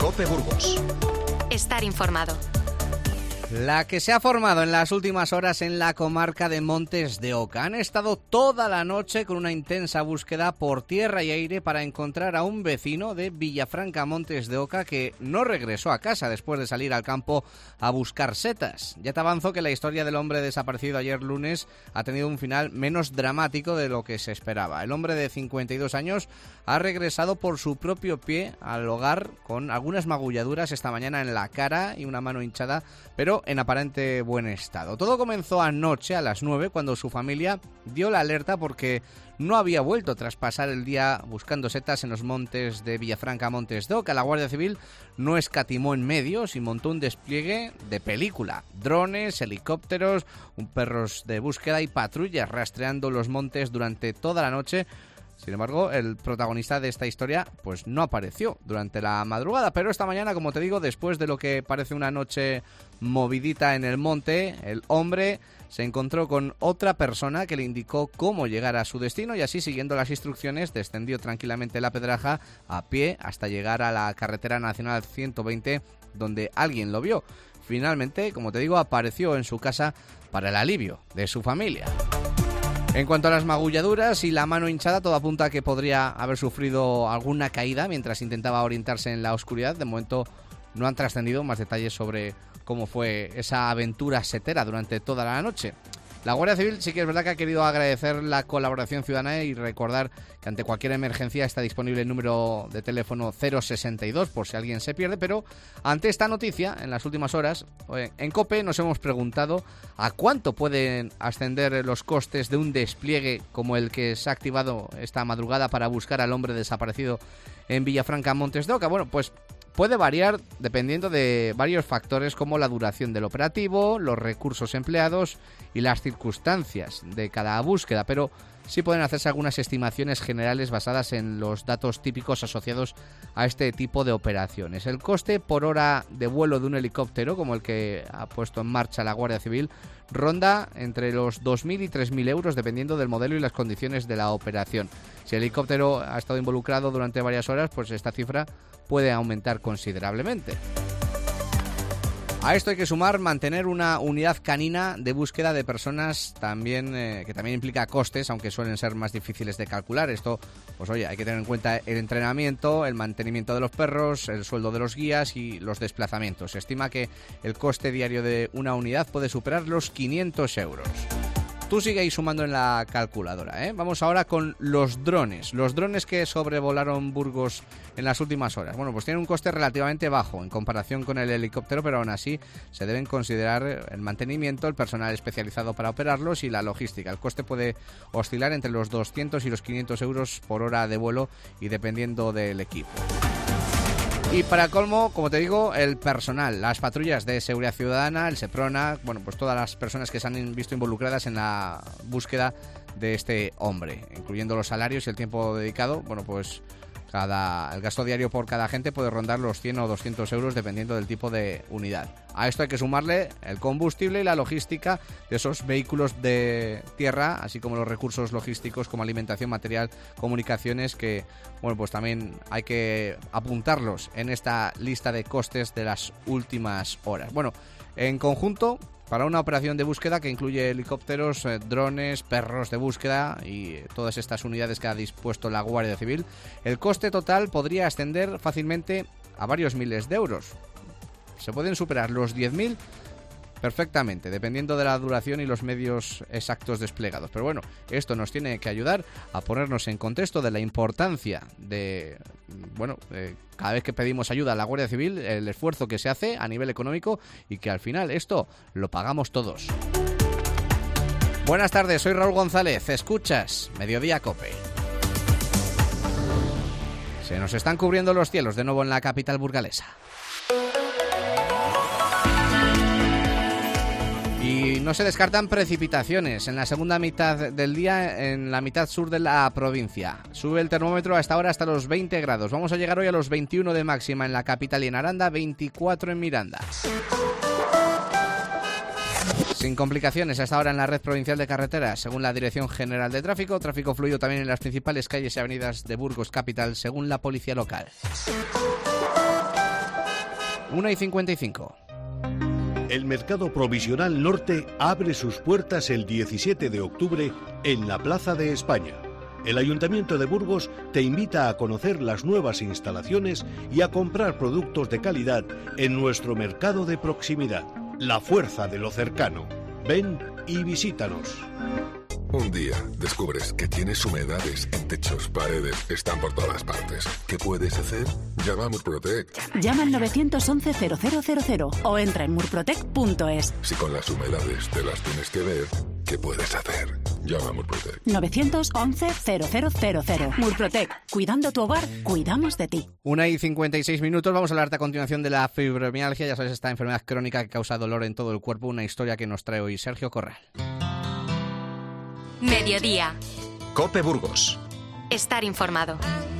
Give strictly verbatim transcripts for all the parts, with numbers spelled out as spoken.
COPE Burgos. Estar informado. La que se ha formado en las últimas horas en la comarca de Montes de Oca. Han estado toda la noche con una intensa búsqueda por tierra y aire para encontrar a un vecino de Villafranca, Montes de Oca, que no regresó a casa después de salir al campo a buscar setas. Ya te avanzo que la historia del hombre desaparecido ayer lunes ha tenido un final menos dramático de lo que se esperaba. El hombre de cincuenta y dos años ha regresado por su propio pie al hogar con algunas magulladuras esta mañana en la cara y una mano hinchada, pero en aparente buen estado. Todo comenzó anoche a las nueve cuando su familia dio la alerta porque no había vuelto tras pasar el día buscando setas en los montes de Villafranca, Montes de Oca. La Guardia Civil no escatimó en medios y montó un despliegue de película. Drones, helicópteros, perros de búsqueda y patrullas rastreando los montes durante toda la noche. Sin embargo, el protagonista de esta historia pues no apareció durante la madrugada, pero esta mañana, como te digo, después de lo que parece una noche movidita en el monte, el hombre se encontró con otra persona que le indicó cómo llegar a su destino y así, siguiendo las instrucciones, descendió tranquilamente la pedraja a pie hasta llegar a la carretera nacional ciento veinte, donde alguien lo vio. Finalmente, como te digo, apareció en su casa para el alivio de su familia. En cuanto a las magulladuras y la mano hinchada, todo apunta a que podría haber sufrido alguna caída mientras intentaba orientarse en la oscuridad. De momento no han trascendido más detalles sobre cómo fue esa aventura setera durante toda la noche. La Guardia Civil sí que es verdad que ha querido agradecer la colaboración ciudadana y recordar que ante cualquier emergencia está disponible el número de teléfono cero sesenta y dos por si alguien se pierde, pero ante esta noticia, en las últimas horas, en COPE nos hemos preguntado a cuánto pueden ascender los costes de un despliegue como el que se ha activado esta madrugada para buscar al hombre desaparecido en Villafranca, Montes de Oca. Bueno, pues puede variar dependiendo de varios factores como la duración del operativo, los recursos empleados y las circunstancias de cada búsqueda, pero sí pueden hacerse algunas estimaciones generales basadas en los datos típicos asociados a este tipo de operaciones. El coste por hora de vuelo de un helicóptero, como el que ha puesto en marcha la Guardia Civil, ronda entre los dos mil y tres mil euros dependiendo del modelo y las condiciones de la operación. Si el helicóptero ha estado involucrado durante varias horas, pues esta cifra puede aumentar considerablemente. A esto hay que sumar mantener una unidad canina de búsqueda de personas también eh, que también implica costes, aunque suelen ser más difíciles de calcular. Esto, pues oye, hay que tener en cuenta el entrenamiento, el mantenimiento de los perros, el sueldo de los guías y los desplazamientos. Se estima que el coste diario de una unidad puede superar los quinientos euros. Tú sigue ahí sumando en la calculadora, ¿eh? Vamos ahora con los drones. Los drones que sobrevolaron Burgos en las últimas horas. Bueno, pues tienen un coste relativamente bajo en comparación con el helicóptero, pero aún así se deben considerar el mantenimiento, el personal especializado para operarlos y la logística. El coste puede oscilar entre los doscientos y los quinientos euros por hora de vuelo y dependiendo del equipo. Y para colmo, como te digo, el personal, las patrullas de seguridad ciudadana, el SEPRONA, bueno, pues todas las personas que se han visto involucradas en la búsqueda de este hombre, incluyendo los salarios y el tiempo dedicado. Bueno, pues cada el gasto diario por cada agente puede rondar los cien o doscientos euros dependiendo del tipo de unidad. A esto hay que sumarle el combustible y la logística de esos vehículos de tierra, así como los recursos logísticos como alimentación, material, comunicaciones, que bueno, pues también hay que apuntarlos en esta lista de costes de las últimas horas. Bueno, en conjunto, para una operación de búsqueda que incluye helicópteros, eh, drones, perros de búsqueda y todas estas unidades que ha dispuesto la Guardia Civil, el coste total podría ascender fácilmente a varios miles de euros. Se pueden superar los diez mil perfectamente, dependiendo de la duración y los medios exactos desplegados. Pero bueno, esto nos tiene que ayudar a ponernos en contexto de la importancia de, bueno, eh, cada vez que pedimos ayuda a la Guardia Civil, el esfuerzo que se hace a nivel económico y que al final esto lo pagamos todos. Buenas tardes, soy Raúl González, escuchas Mediodía COPE. Se nos están cubriendo los cielos de nuevo en la capital burgalesa. Y no se descartan precipitaciones en la segunda mitad del día en la mitad sur de la provincia. Sube el termómetro hasta ahora hasta los veinte grados. Vamos a llegar hoy a los veintiuno de máxima en la capital y en Aranda, veinticuatro en Miranda. Sin complicaciones hasta ahora en la red provincial de carreteras, según la Dirección General de Tráfico. Tráfico fluido también en las principales calles y avenidas de Burgos capital, según la policía local. una y cincuenta y cinco. El Mercado Provisional Norte abre sus puertas el diecisiete de octubre en la Plaza de España. El Ayuntamiento de Burgos te invita a conocer las nuevas instalaciones y a comprar productos de calidad en nuestro mercado de proximidad. La fuerza de lo cercano. Ven y visítanos. Un día descubres que tienes humedades en techos, paredes, están por todas partes. ¿Qué puedes hacer? Llama a Murprotec. Llama al nueve once cero cero cero cero o entra en murprotec punto es. Si con las humedades te las tienes que ver, ¿qué puedes hacer? Llama a Murprotec. nueve once cero cero cero cero. Murprotec. Cuidando tu hogar, cuidamos de ti. una y cincuenta y seis minutos. Vamos a hablar a continuación de la fibromialgia. Ya sabes, esta enfermedad crónica que causa dolor en todo el cuerpo. Una historia que nos trae hoy Sergio Corral. Mediodía. COPE Burgos. Estar informado.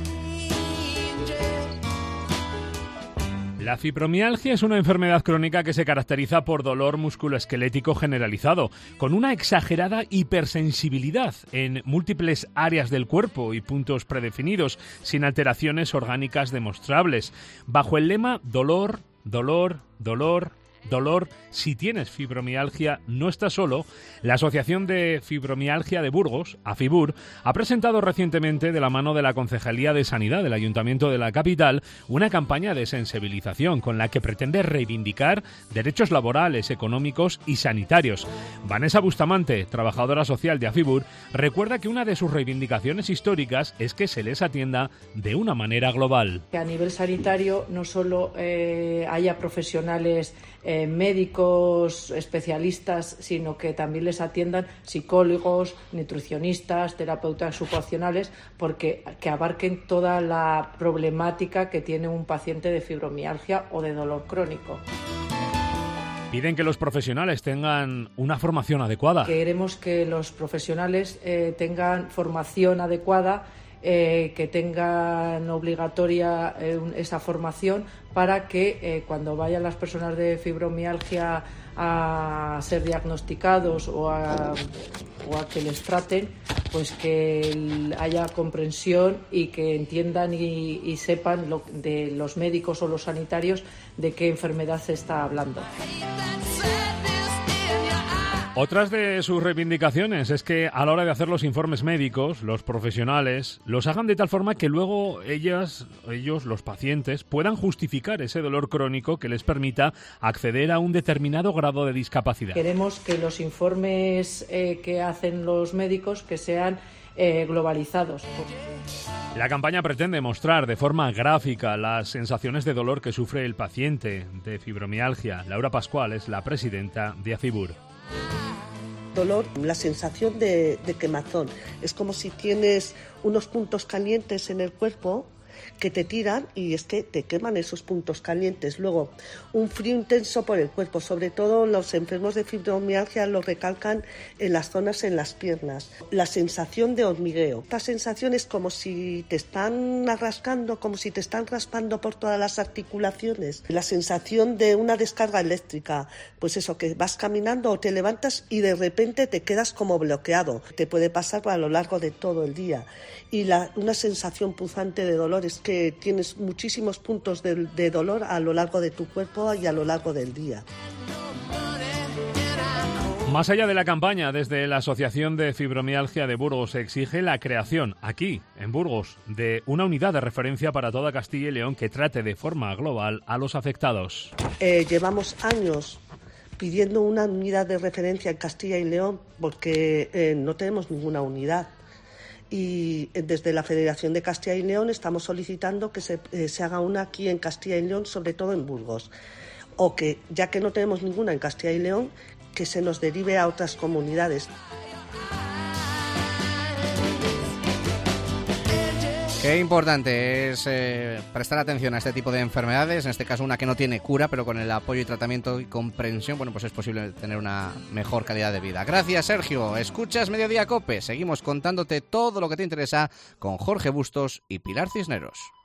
La fibromialgia es una enfermedad crónica que se caracteriza por dolor musculoesquelético generalizado, con una exagerada hipersensibilidad en múltiples áreas del cuerpo y puntos predefinidos, sin alteraciones orgánicas demostrables. Bajo el lema dolor, dolor, dolor, dolor, si tienes fibromialgia no estás solo, la Asociación de Fibromialgia de Burgos, AFIBUR, ha presentado recientemente, de la mano de la Concejalía de Sanidad del Ayuntamiento de la capital, una campaña de sensibilización con la que pretende reivindicar derechos laborales, económicos y sanitarios. Vanessa Bustamante, trabajadora social de AFIBUR, recuerda que una de sus reivindicaciones históricas es que se les atienda de una manera global. Que a nivel sanitario no solo eh, haya profesionales eh, médicos, especialistas, sino que también les atiendan psicólogos, nutricionistas, terapeutas ocupacionales, porque que abarquen toda la problemática que tiene un paciente de fibromialgia o de dolor crónico. Piden que los profesionales tengan una formación adecuada. Queremos que los profesionales eh, tengan formación adecuada, eh, que tengan obligatoria eh, esa formación para que eh, cuando vayan las personas de fibromialgia a ser diagnosticados o a, o a que les traten, pues que haya comprensión y que entiendan y, y sepan lo, de los médicos o los sanitarios de qué enfermedad se está hablando. Otras de sus reivindicaciones es que a la hora de hacer los informes médicos, los profesionales los hagan de tal forma que luego ellas, ellos, los pacientes, puedan justificar ese dolor crónico que les permita acceder a un determinado grado de discapacidad. Queremos que los informes eh, que hacen los médicos que sean eh, globalizados. La campaña pretende mostrar de forma gráfica las sensaciones de dolor que sufre el paciente de fibromialgia. Laura Pascual es la presidenta de AFIBUR. Dolor, la sensación de, de quemazón. Es como si tienes unos puntos calientes en el cuerpo que te tiran y es que te queman esos puntos calientes. Luego, un frío intenso por el cuerpo, sobre todo los enfermos de fibromialgia lo recalcan en las zonas en las piernas. La sensación de hormigueo. Esta sensación es como si te están rascando, como si te están raspando por todas las articulaciones. La sensación de una descarga eléctrica, pues eso, que vas caminando o te levantas y de repente te quedas como bloqueado. Te puede pasar a lo largo de todo el día. Y la, una sensación punzante de dolor es que tienes muchísimos puntos de, de dolor a lo largo de tu cuerpo y a lo largo del día. Más allá de la campaña, desde la Asociación de Fibromialgia de Burgos se exige la creación, aquí, en Burgos, de una unidad de referencia para toda Castilla y León que trate de forma global a los afectados. Eh, llevamos años pidiendo una unidad de referencia en Castilla y León porque eh, no tenemos ninguna unidad. Y desde la Federación de Castilla y León estamos solicitando que se, eh, se haga una aquí en Castilla y León, sobre todo en Burgos, o que, ya que no tenemos ninguna en Castilla y León, que se nos derive a otras comunidades. Qué importante es eh, prestar atención a este tipo de enfermedades, en este caso una que no tiene cura, pero con el apoyo y tratamiento y comprensión, bueno, pues es posible tener una mejor calidad de vida. Gracias, Sergio. Escuchas Mediodía COPE. Seguimos contándote todo lo que te interesa con Jorge Bustos y Pilar Cisneros.